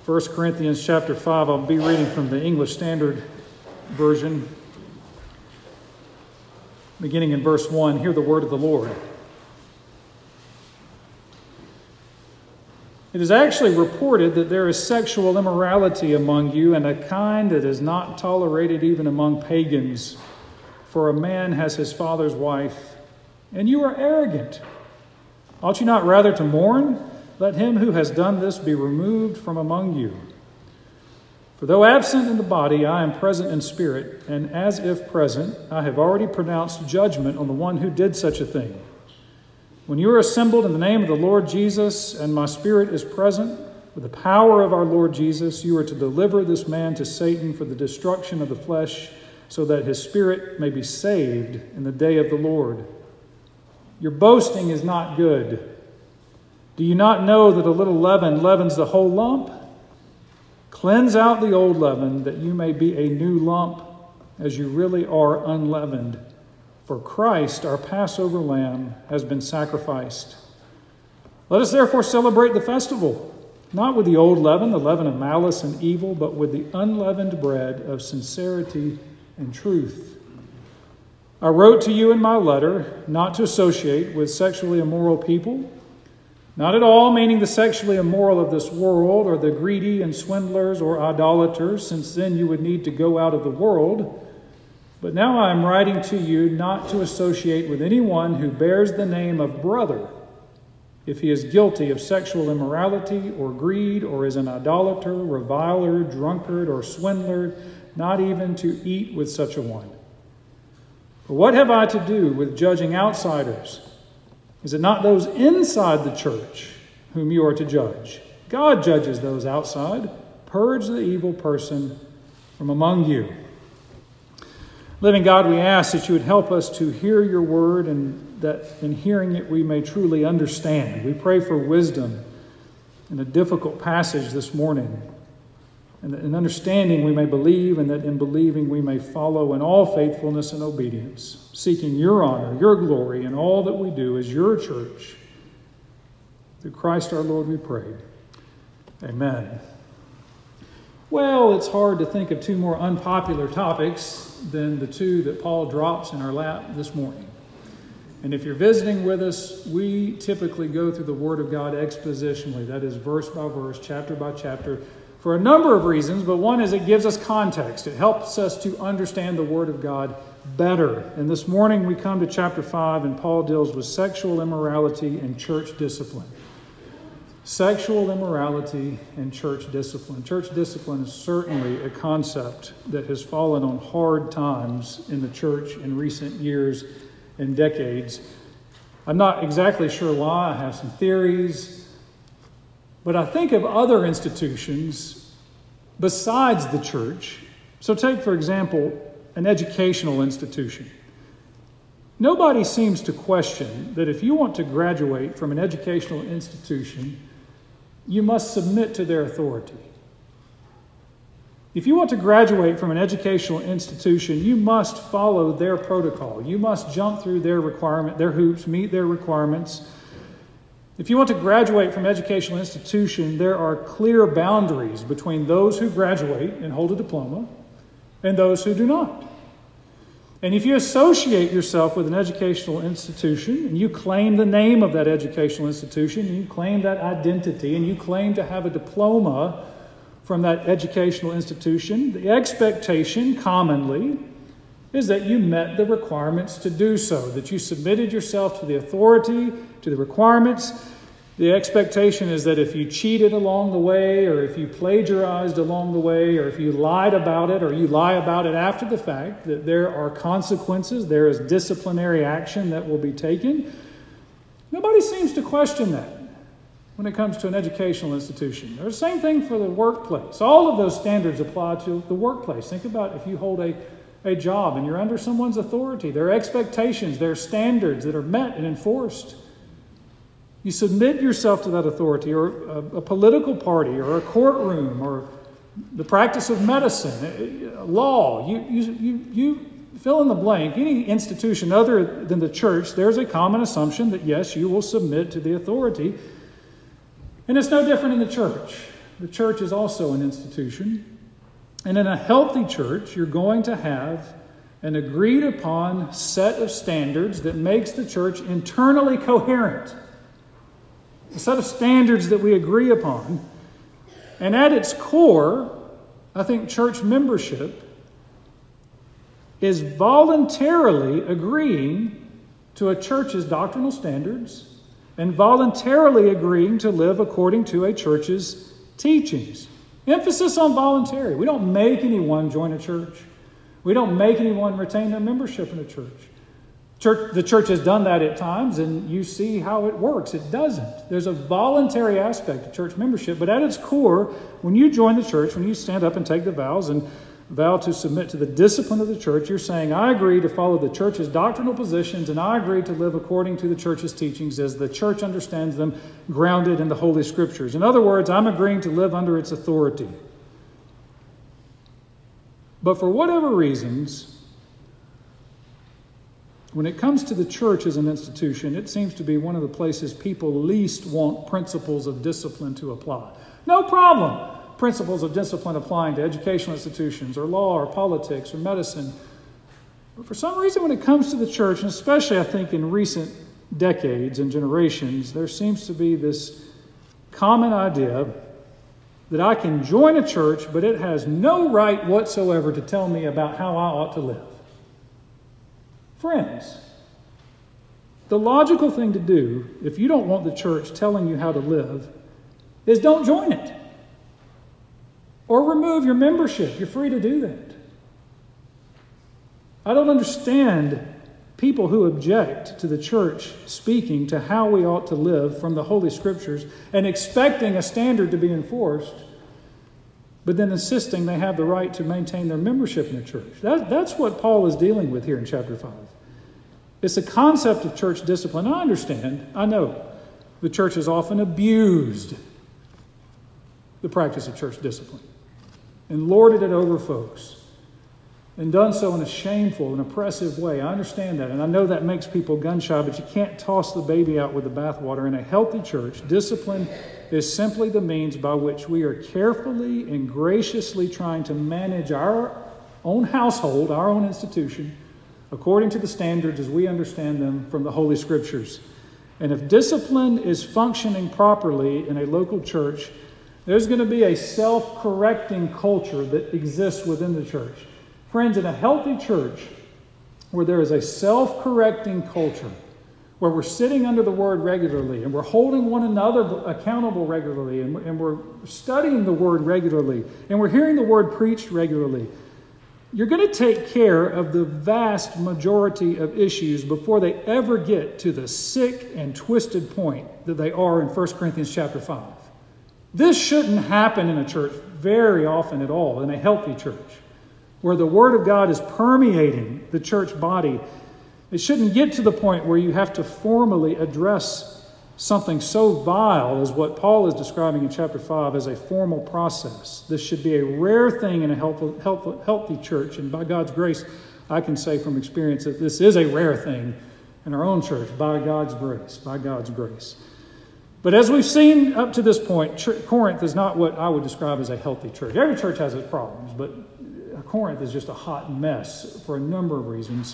1 Corinthians chapter 5. I'll be reading from the English Standard Version. Beginning in verse 1, hear the word of the Lord. It is actually reported that there is sexual immorality among you, and a kind that is not tolerated even among pagans. For a man has his father's wife, and you are arrogant. Ought you not rather to mourn? Let him who has done this be removed from among you. For though absent in the body, I am present in spirit, and as if present, I have already pronounced judgment on the one who did such a thing. When you are assembled in the name of the Lord Jesus, and my spirit is present, with the power of our Lord Jesus, you are to deliver this man to Satan for the destruction of the flesh, so that his spirit may be saved in the day of the Lord. Your boasting is not good. Do you not know that a little leaven leavens the whole lump? Cleanse out the old leaven, that you may be a new lump, as you really are unleavened. For Christ, our Passover lamb, has been sacrificed. Let us therefore celebrate the festival, not with the old leaven, the leaven of malice and evil, but with the unleavened bread of sincerity and truth. I wrote to you in my letter not to associate with sexually immoral people, not at all meaning the sexually immoral of this world, or the greedy and swindlers or idolaters, since then you would need to go out of the world. But now I am writing to you not to associate with anyone who bears the name of brother, if he is guilty of sexual immorality or greed, or is an idolater, reviler, drunkard, or swindler, not even to eat with such a one. For what have I to do with judging outsiders? Is it not those inside the church whom you are to judge? God judges those outside. Purge the evil person from among you. Living God, we ask that you would help us to hear your word, and that in hearing it we may truly understand. We pray for wisdom in a difficult passage this morning, and that in understanding we may believe, and that in believing we may follow in all faithfulness and obedience, seeking your honor, your glory in all that we do as your church. Through Christ our Lord we pray. Amen. Well, it's hard to think of two more unpopular topics than the two that Paul drops in our lap this morning. And if you're visiting with us, we typically go through the Word of God expositionally. That is verse by verse, chapter by chapter, for a number of reasons, but one is it gives us context. It helps us to understand the Word of God better. And this morning we come to chapter 5, and Paul deals with sexual immorality and church discipline. Sexual immorality and church discipline. Church discipline is certainly a concept that has fallen on hard times in the church in recent years and decades. I'm not exactly sure why. I have some theories. But I think of other institutions besides the church. So take, for example, an educational institution. Nobody seems to question that if you want to graduate from an educational institution, you must submit to their authority. If you want to graduate from an educational institution, you must follow their protocol. You must jump through their hoops, meet their requirements. If you want to graduate from an educational institution, there are clear boundaries between those who graduate and hold a diploma and those who do not. And if you associate yourself with an educational institution, and you claim the name of that educational institution, and you claim that identity, and you claim to have a diploma from that educational institution, the expectation commonly is that you met the requirements to do so, that you submitted yourself to the authority, to the requirements. The expectation is that if you cheated along the way, or if you plagiarized along the way, or if you lied about it, or you lie about it after the fact, that there are consequences, there is disciplinary action that will be taken. Nobody seems to question that when it comes to an educational institution. There's the same thing for the workplace. All of those standards apply to the workplace. Think about if you hold a job and you're under someone's authority. There are expectations, there are standards that are met and enforced. You submit yourself to that authority, or a political party, or a courtroom, or the practice of medicine, law. You fill in the blank. Any institution other than the church, there's a common assumption that, yes, you will submit to the authority. And it's no different in the church. The church is also an institution. And in a healthy church, you're going to have an agreed upon set of standards that makes the church internally coherent. A set of standards that we agree upon. And at its core, I think church membership is voluntarily agreeing to a church's doctrinal standards and voluntarily agreeing to live according to a church's teachings. Emphasis on voluntary. We don't make anyone join a church. We don't make anyone retain their membership in a church. The church has done that at times, and you see how it works. It doesn't. There's a voluntary aspect to church membership, but at its core, when you join the church, when you stand up and take the vows and vow to submit to the discipline of the church, you're saying, I agree to follow the church's doctrinal positions, and I agree to live according to the church's teachings as the church understands them, grounded in the Holy Scriptures. In other words, I'm agreeing to live under its authority. But for whatever reasons, when it comes to the church as an institution, it seems to be one of the places people least want principles of discipline to apply. No problem. Principles of discipline applying to educational institutions or law or politics or medicine. But for some reason, when it comes to the church, and especially I think in recent decades and generations, there seems to be this common idea that I can join a church, but it has no right whatsoever to tell me about how I ought to live. Friends, the logical thing to do, if you don't want the church telling you how to live, is don't join it. Or remove your membership. You're free to do that. I don't understand people who object to the church speaking to how we ought to live from the Holy Scriptures and expecting a standard to be enforced, but then insisting they have the right to maintain their membership in the church. That's what Paul is dealing with here in chapter 5. It's a concept of church discipline. I understand. I know the church has often abused the practice of church discipline and lorded it over folks and done so in a shameful and oppressive way. I understand that, and I know that makes people gun-shy, but you can't toss the baby out with the bathwater. In a healthy church, discipline is simply the means by which we are carefully and graciously trying to manage our own household, our own institution, according to the standards as we understand them from the Holy Scriptures. And if discipline is functioning properly in a local church, there's going to be a self-correcting culture that exists within the church. Friends, in a healthy church where there is a self-correcting culture, where we're sitting under the Word regularly and we're holding one another accountable regularly and we're studying the Word regularly and we're hearing the Word preached regularly, you're going to take care of the vast majority of issues before they ever get to the sick and twisted point that they are in 1 Corinthians chapter 5. This shouldn't happen in a church very often at all, in a healthy church, where the Word of God is permeating the church body. It shouldn't get to the point where you have to formally address something so vile as what Paul is describing in chapter 5 as a formal process. This should be a rare thing in a healthy church, and by God's grace, I can say from experience that this is a rare thing in our own church, by God's grace, by God's grace. But as we've seen up to this point, Corinth is not what I would describe as a healthy church. Every church has its problems, but Corinth is just a hot mess for a number of reasons.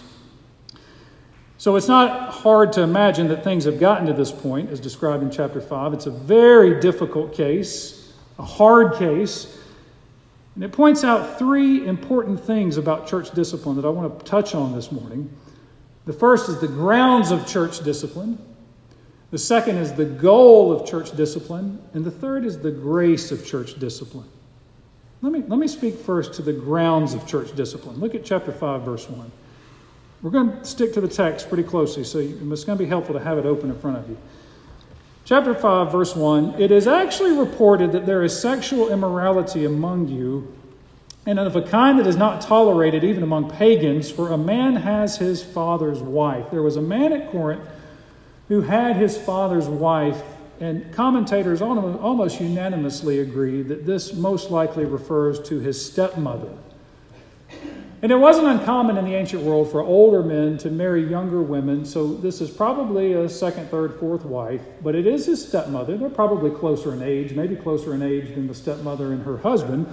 So it's not hard to imagine that things have gotten to this point, as described in chapter 5. It's a very difficult case, a hard case, and it points out three important things about church discipline that I want to touch on this morning. The first is the grounds of church discipline. The second is the goal of church discipline. And the third is the grace of church discipline. Let me speak first to the grounds of church discipline. Look at chapter 5, verse 1. We're going to stick to the text pretty closely, so it's going to be helpful to have it open in front of you. Chapter 5, verse 1, it is actually reported that there is sexual immorality among you, and of a kind that is not tolerated even among pagans, for a man has his father's wife. There was a man at Corinth who had his father's wife, and commentators almost unanimously agree that this most likely refers to his stepmother. And it wasn't uncommon in the ancient world for older men to marry younger women, so this is probably a second, third, fourth wife, but it is his stepmother. They're probably closer in age, maybe closer in age than the stepmother and her husband.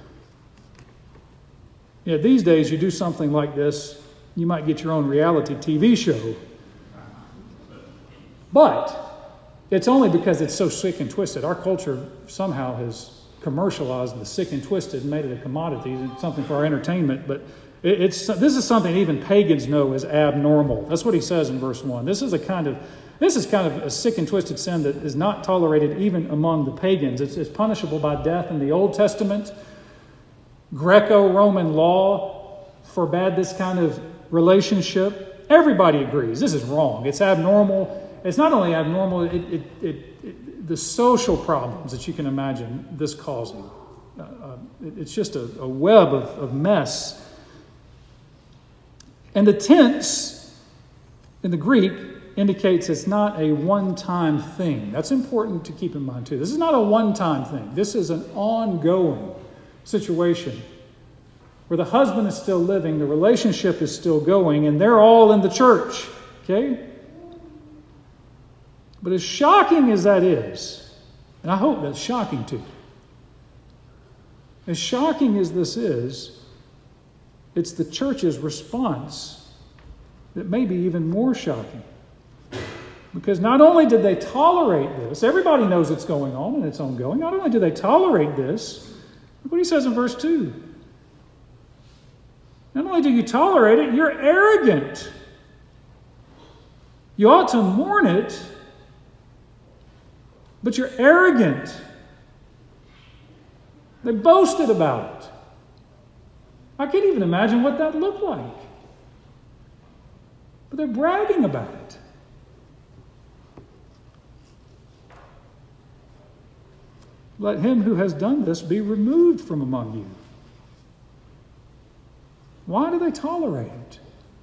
Yeah, these days you do something like this, you might get your own reality TV show. But it's only because it's so sick and twisted. Our culture somehow has commercialized the sick and twisted and made it a commodity. It's something for our entertainment, but this is something even pagans know as abnormal. That's what he says in verse 1. This is kind of a sick and twisted sin that is not tolerated even among the pagans. It's punishable by death in the Old Testament. Greco-Roman law forbade this kind of relationship. Everybody agrees this is wrong. It's abnormal. It's not only abnormal, the social problems that you can imagine this causing. It's just a web of mess. And the tense in the Greek indicates it's not a one-time thing. That's important to keep in mind too. This is not a one-time thing. This is an ongoing situation where the husband is still living, the relationship is still going, and they're all in the church. Okay? But as shocking as that is, and I hope that's shocking to you, as shocking as this is, it's the church's response that may be even more shocking. Because not only did they tolerate this, everybody knows it's going on and it's ongoing, not only do they tolerate this, look what he says in verse 2. Not only do you tolerate it, you're arrogant. You ought to mourn it, but you're arrogant. They boasted about it. I can't even imagine what that looked like. But they're bragging about it. Let him who has done this be removed from among you. Why do they tolerate it?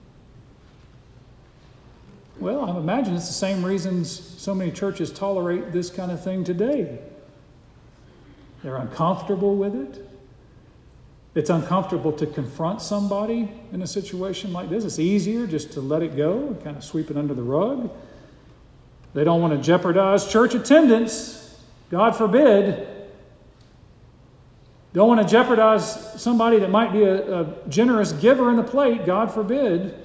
Well, I imagine it's the same reasons so many churches tolerate this kind of thing today. They're uncomfortable with it. It's uncomfortable to confront somebody in a situation like this. It's easier just to let it go and kind of sweep it under the rug. They don't want to jeopardize church attendance. God forbid. Don't want to jeopardize somebody that might be a generous giver in the plate. God forbid.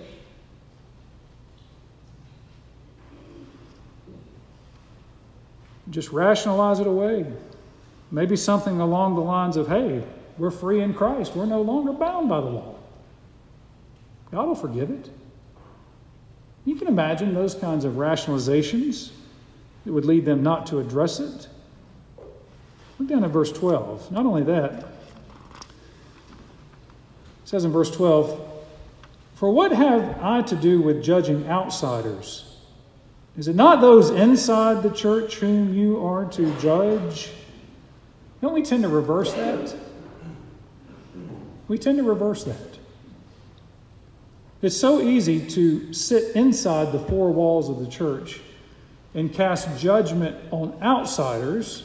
Just rationalize it away. Maybe something along the lines of, hey, we're free in Christ. We're no longer bound by the law. God will forgive it. You can imagine those kinds of rationalizations that would lead them not to address it. Look down at verse 12. Not only that, it says in verse 12, "For what have I to do with judging outsiders? Is it not those inside the church whom you are to judge?" Don't we tend to reverse that? We tend to reverse that. It's so easy to sit inside the four walls of the church and cast judgment on outsiders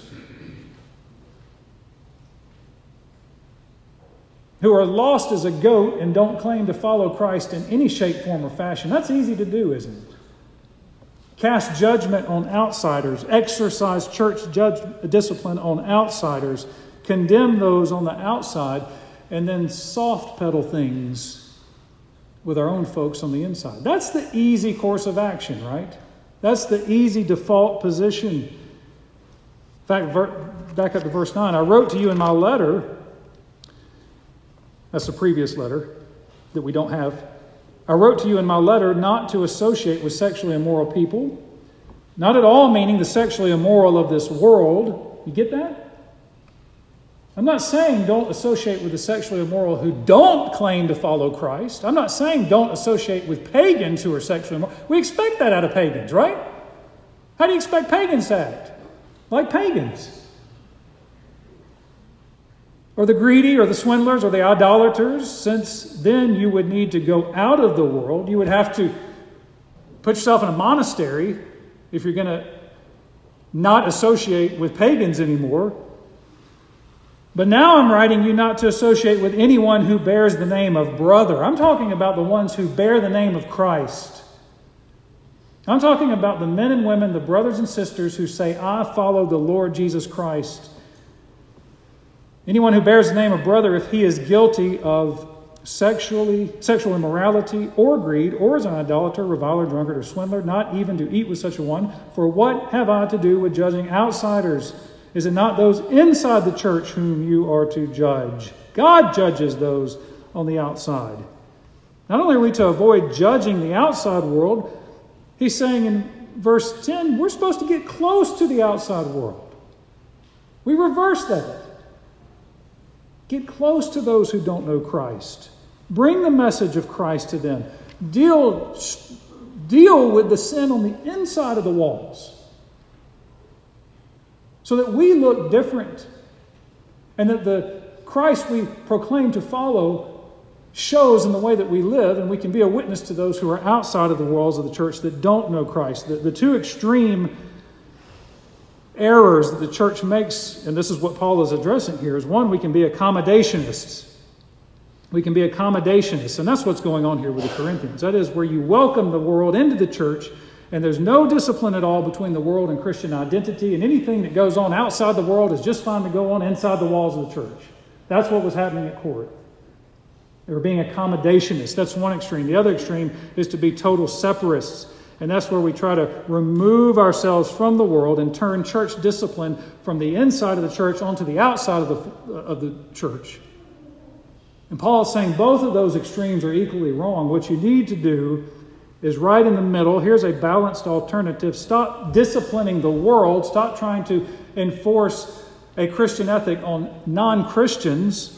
who are lost as a goat and don't claim to follow Christ in any shape, form, or fashion. That's easy to do, isn't it? Cast judgment on outsiders, exercise church discipline on outsiders, condemn those on the outside, and then soft pedal things with our own folks on the inside. That's the easy course of action, right? That's the easy default position. In fact, back up to verse 9. I wrote to you in my letter, that's the previous letter that we don't have. I wrote to you in my letter not to associate with sexually immoral people, not at all meaning the sexually immoral of this world. You get that? I'm not saying don't associate with the sexually immoral who don't claim to follow Christ. I'm not saying don't associate with pagans who are sexually immoral. We expect that out of pagans, right? How do you expect pagans to act? Like pagans. Or the greedy, or the swindlers, or the idolaters. Since then you would need to go out of the world. You would have to put yourself in a monastery if you're going to not associate with pagans anymore. But now I'm writing you not to associate with anyone who bears the name of brother. I'm talking about the ones who bear the name of Christ. I'm talking about the men and women, the brothers and sisters who say, I follow the Lord Jesus Christ. Anyone who bears the name of brother, if he is guilty of sexual immorality or greed, or is an idolater, reviler, drunkard, or swindler, not even to eat with such a one, for what have I to do with judging outsiders? Is it not those inside the church whom you are to judge? God judges those on the outside. Not only are we to avoid judging the outside world, he's saying in verse 10, we're supposed to get close to the outside world. We reverse that. Get close to those who don't know Christ. Bring the message of Christ to them. Deal with the sin on the inside of the walls, so that we look different, and that the Christ we proclaim to follow shows in the way that we live, and we can be a witness to those who are outside of the walls of the church that don't know Christ. The two extreme errors that the church makes, and this is what Paul is addressing here, is one, we can be accommodationists. We can be accommodationists, and that's what's going on here with the Corinthians. That is where you welcome the world into the church, and there's no discipline at all between the world and Christian identity, and anything that goes on outside the world is just fine to go on inside the walls of the church. That's what was happening at Corinth. They were being accommodationists. That's one extreme. The other extreme is to be total separists. And that's where we try to remove ourselves from the world and turn church discipline from the inside of the church onto the outside of the church. And Paul is saying both of those extremes are equally wrong. What you need to do is right in the middle. Here's a balanced alternative. Stop disciplining the world. Stop trying to enforce a Christian ethic on non-Christians.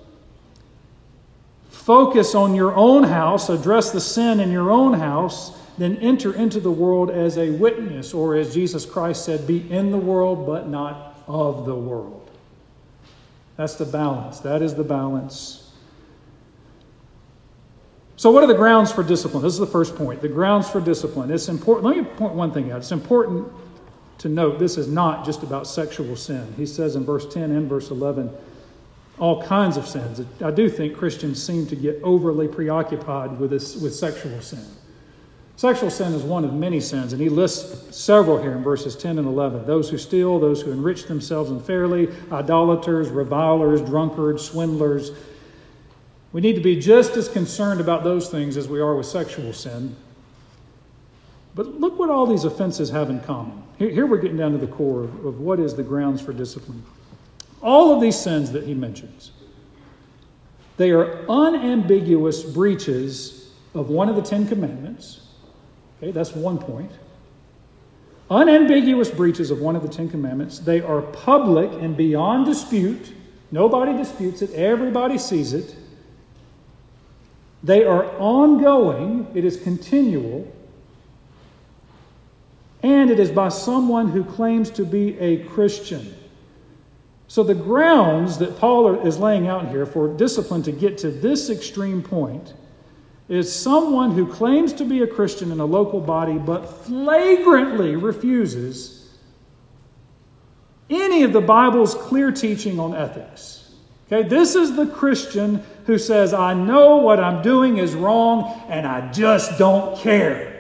Focus on your own house. Address the sin in your own house. Then enter into the world as a witness, or as Jesus Christ said, be in the world, but not of the world. That's the balance. That is the balance. So what are the grounds for discipline? This is the first point. The grounds for discipline. It's important. Let me point one thing out. It's important to note this is not just about sexual sin. He says in verse 10 and verse 11, all kinds of sins. I do think Christians seem to get overly preoccupied with sexual sin. Sexual sin is one of many sins, and he lists several here in verses 10 and 11. Those who steal, those who enrich themselves unfairly, idolaters, revilers, drunkards, swindlers. We need to be just as concerned about those things as we are with sexual sin. But look what all these offenses have in common. Here we're getting down to the core of what is the grounds for discipline. All of these sins that he mentions, they are unambiguous breaches of one of the Ten Commandments. Okay, that's one point. Unambiguous breaches of one of the Ten Commandments. They are public and beyond dispute. Nobody disputes it. Everybody sees it. They are ongoing. It is continual. And it is by someone who claims to be a Christian. So the grounds that Paul is laying out here for discipline to get to this extreme point is someone who claims to be a Christian in a local body but flagrantly refuses any of the Bible's clear teaching on ethics. Okay, this is the Christian who says, I know what I'm doing is wrong and I just don't care.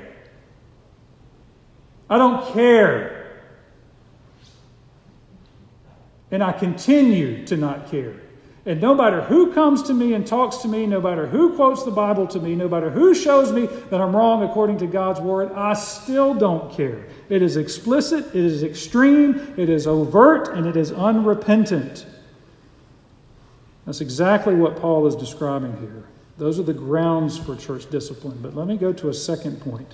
I don't care. And I continue to not care. And no matter who comes to me and talks to me, no matter who quotes the Bible to me, no matter who shows me that I'm wrong according to God's word, I still don't care. It is explicit, it is extreme, it is overt, and it is unrepentant. That's exactly what Paul is describing here. Those are the grounds for church discipline. But let me go to a second point.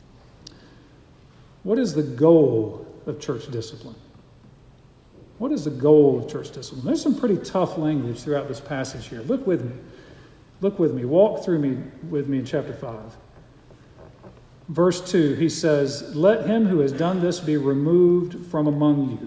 What is the goal of church discipline? What is the goal of church discipline? There's some pretty tough language throughout this passage here. Look with me. Look with me. Walk with me in chapter 5. Verse 2, he says, let him who has done this be removed from among you.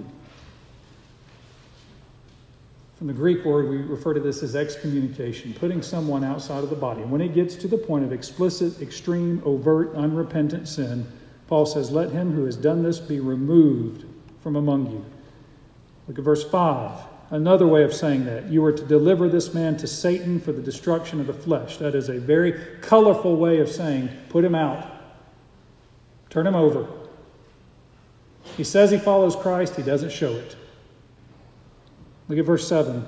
From the Greek word, we refer to this as excommunication, putting someone outside of the body. And when it gets to the point of explicit, extreme, overt, unrepentant sin, Paul says, let him who has done this be removed from among you. Look at verse 5. Another way of saying that, you are to deliver this man to Satan for the destruction of the flesh. That is a very colorful way of saying, put him out. Turn him over. He says he follows Christ. He doesn't show it. Look at verse 7.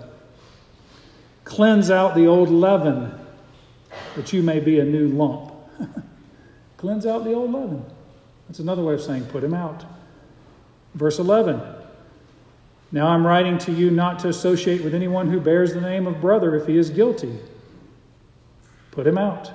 Cleanse out the old leaven, that you may be a new lump. Cleanse out the old leaven. That's another way of saying, put him out. Verse 11. Now I'm writing to you not to associate with anyone who bears the name of brother if he is guilty. Put him out.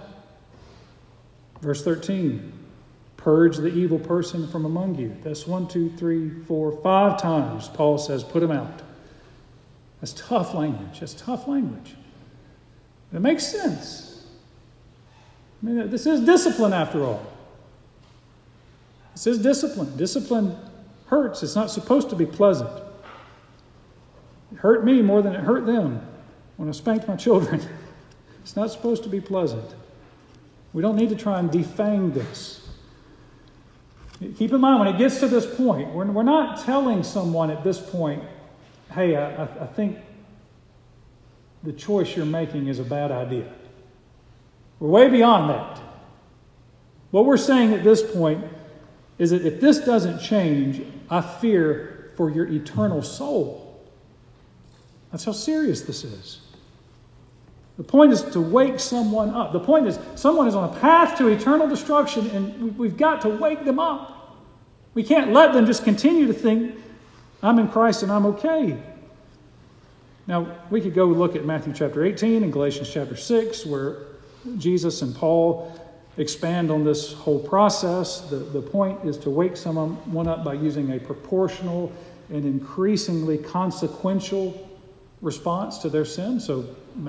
Verse 13. Purge the evil person from among you. That's 1, 2, 3, 4, 5 times Paul says, put him out. That's tough language. That's tough language. It makes sense. I mean, this is discipline after all. This is discipline. Discipline hurts. It's not supposed to be pleasant. It hurt me more than it hurt them when I spanked my children. It's not supposed to be pleasant. We don't need to try and defang this. Keep in mind, when it gets to this point, we're not telling someone at this point, hey, I think the choice you're making is a bad idea. We're way beyond that. What we're saying at this point is that if this doesn't change, I fear for your eternal soul. That's how serious this is. The point is to wake someone up. The point is someone is on a path to eternal destruction, and we've got to wake them up. We can't let them just continue to think, I'm in Christ and I'm okay. Now, we could go look at Matthew chapter 18 and Galatians chapter 6, where Jesus and Paul expand on this whole process. The point is to wake someone up by using a proportional and increasingly consequential response to their sin. So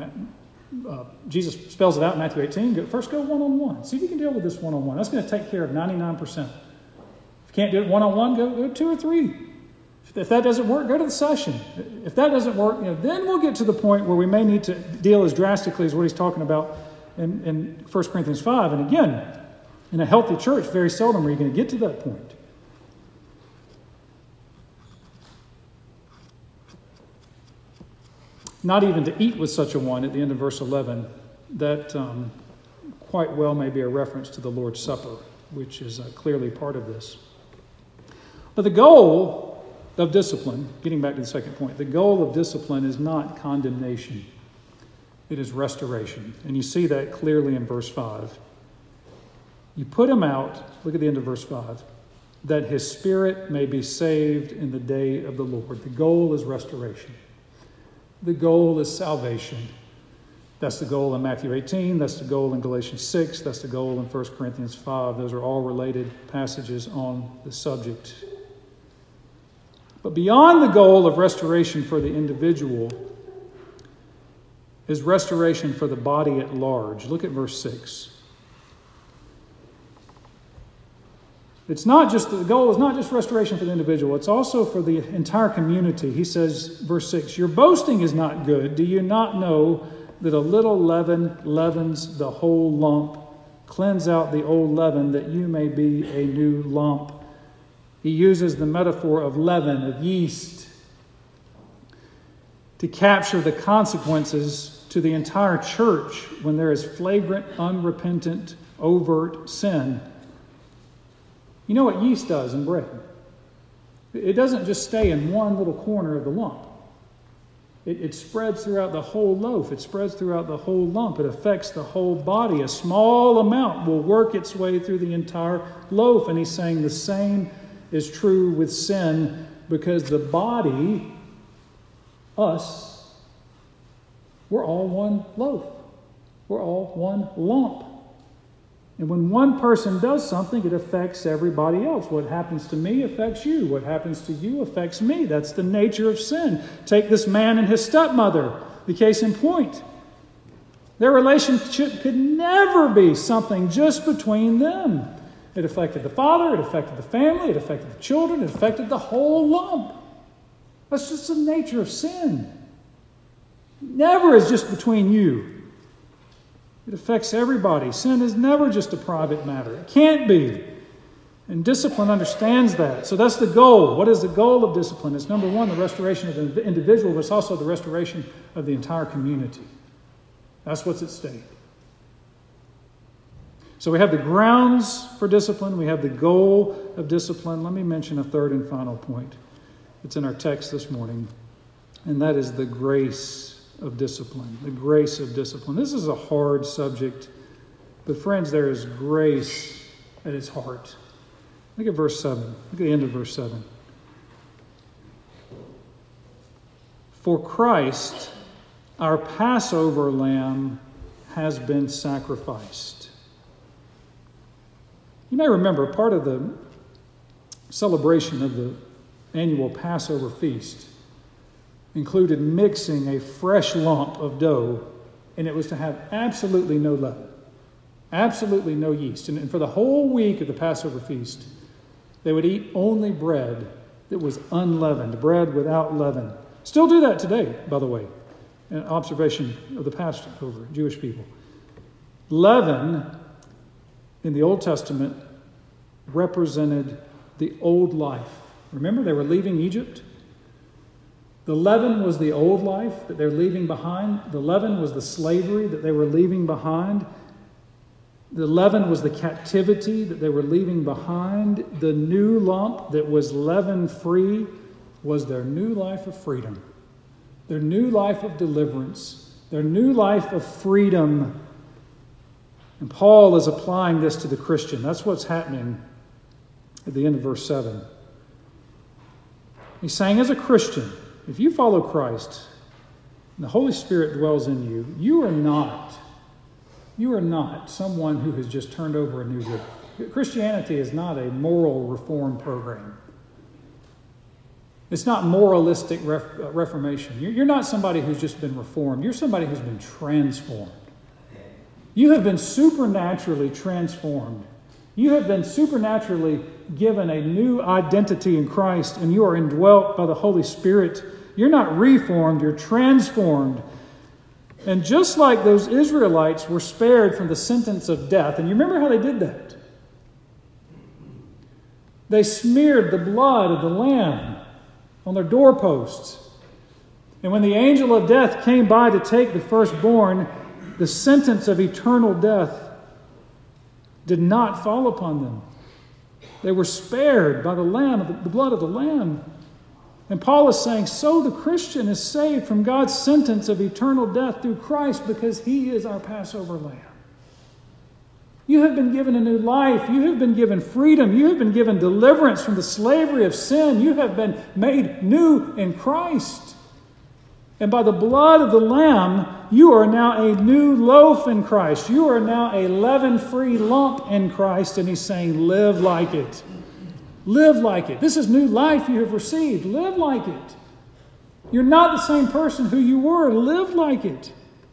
Jesus spells it out in Matthew 18. First go one-on-one. See if you can deal with this one-on-one. That's going to take care of 99%. If you can't do it one-on-one, go 2 or 3. If that doesn't work, go to the session. If that doesn't work, then we'll get to the point where we may need to deal as drastically as what he's talking about in 1 Corinthians 5. And again, in a healthy church, very seldom are you going to get to that point. Not even to eat with such a one at the end of verse 11. That quite well may be a reference to the Lord's Supper, which is clearly part of this. But the goal of discipline, getting back to the second point, the goal of discipline is not condemnation. It is restoration. And you see that clearly in verse 5. You put him out, look at the end of verse 5, that his spirit may be saved in the day of the Lord. The goal is restoration. The goal is salvation. That's the goal in Matthew 18. That's the goal in Galatians 6. That's the goal in 1 Corinthians 5. Those are all related passages on the subject. But beyond the goal of restoration for the individual is restoration for the body at large. Look at verse 6. The goal is not just restoration for the individual, it's also for the entire community. He says, verse 6, your boasting is not good. Do you not know that a little leaven leavens the whole lump? Cleanse out the old leaven that you may be a new lump. He uses the metaphor of leaven, of yeast, to capture the consequences to the entire church when there is flagrant, unrepentant, overt sin. You know what yeast does in bread? It doesn't just stay in one little corner of the lump. It spreads throughout the whole loaf. It spreads throughout the whole lump. It affects the whole body. A small amount will work its way through the entire loaf. And he's saying the same is true with sin, because the body, us, we're all one loaf. We're all one lump. And when one person does something, it affects everybody else. What happens to me affects you. What happens to you affects me. That's the nature of sin. Take this man and his stepmother, the case in point. Their relationship could never be something just between them. It affected the father, it affected the family, it affected the children, it affected the whole lump. That's just the nature of sin. Never is just between you. It affects everybody. Sin is never just a private matter. It can't be. And discipline understands that. So that's the goal. What is the goal of discipline? It's number one, the restoration of the individual, but it's also the restoration of the entire community. That's what's at stake. So we have the grounds for discipline. We have the goal of discipline. Let me mention a third and final point. It's in our text this morning, and that is the grace of discipline. The grace of discipline. This is a hard subject, but friends, there is grace at its heart. Look at verse 7. Look at the end of verse 7. For Christ, our Passover lamb, has been sacrificed. You may remember part of the celebration of the annual Passover feast included mixing a fresh lump of dough, and it was to have absolutely no leaven, absolutely no yeast. And for the whole week of the Passover feast, they would eat only bread that was unleavened, bread without leaven. Still do that today, by the way. An observation of the Passover, Jewish people. Leaven in the Old Testament represented the old life. Remember, they were leaving Egypt. The leaven was the old life that they're leaving behind. The leaven was the slavery that they were leaving behind. The leaven was the captivity that they were leaving behind. The new lump that was leaven-free was their new life of freedom, their new life of deliverance, their new life of freedom. And Paul is applying this to the Christian. That's what's happening at the end of verse 7. He's saying, as a Christian, if you follow Christ and the Holy Spirit dwells in you, you are not someone who has just turned over a new leaf. Christianity is not a moral reform program. It's not moralistic reformation. You're not somebody who's just been reformed. You're somebody who's been transformed. You have been supernaturally transformed. You have been supernaturally given a new identity in Christ, and you are indwelt by the Holy Spirit. You're not reformed, you're transformed. And just like those Israelites were spared from the sentence of death, and you remember how they did that? They smeared the blood of the Lamb on their doorposts. And when the angel of death came by to take the firstborn, the sentence of eternal death did not fall upon them. They were spared by the Lamb, the blood of the Lamb. And Paul is saying, so the Christian is saved from God's sentence of eternal death through Christ because He is our Passover Lamb. You have been given a new life. You have been given freedom. You have been given deliverance from the slavery of sin. You have been made new in Christ. And by the blood of the Lamb, you are now a new loaf in Christ. You are now a leaven-free lump in Christ. And He's saying, live like it. Live like it. This is new life you have received. Live like it. You're not the same person who you were. Live like it.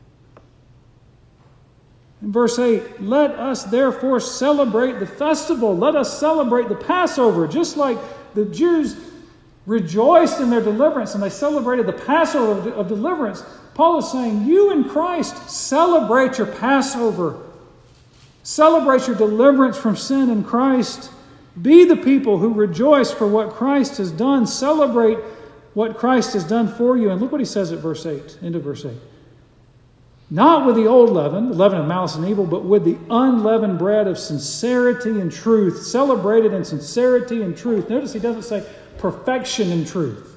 In verse 8, let us therefore celebrate the festival. Let us celebrate the Passover. Just like the Jews rejoiced in their deliverance and they celebrated the Passover of deliverance, Paul is saying, you in Christ celebrate your Passover. Celebrate your deliverance from sin in Christ. Be the people who rejoice for what Christ has done. Celebrate what Christ has done for you. And look what he says at verse 8, end of verse 8. Not with the old leaven, the leaven of malice and evil, but with the unleavened bread of sincerity and truth. Celebrated in sincerity and truth. Notice he doesn't say perfection in truth.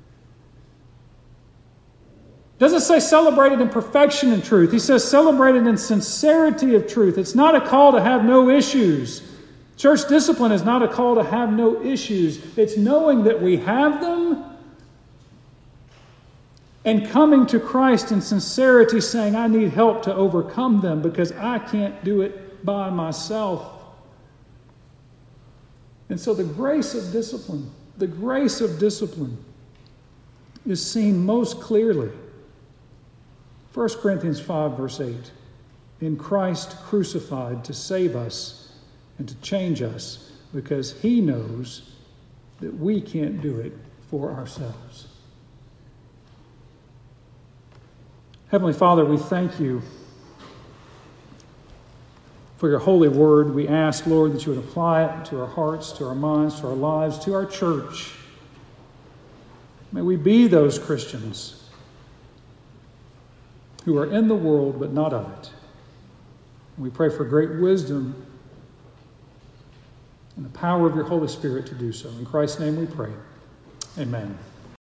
Doesn't say celebrated in perfection in truth. He says celebrated in sincerity of truth. It's not a call to have no issues. Church discipline is not a call to have no issues. It's knowing that we have them and coming to Christ in sincerity, saying, I need help to overcome them because I can't do it by myself. And so the grace of discipline is seen most clearly. 1 Corinthians 5, verse 8. In Christ crucified to save us and to change us because He knows that we can't do it for ourselves. Heavenly Father, we thank You for your holy word. We ask, Lord, that you would apply it to our hearts, to our minds, to our lives, to our church. May we be those Christians who are in the world but not of it. We pray for great wisdom and the power of your Holy Spirit to do so. In Christ's name we pray. Amen.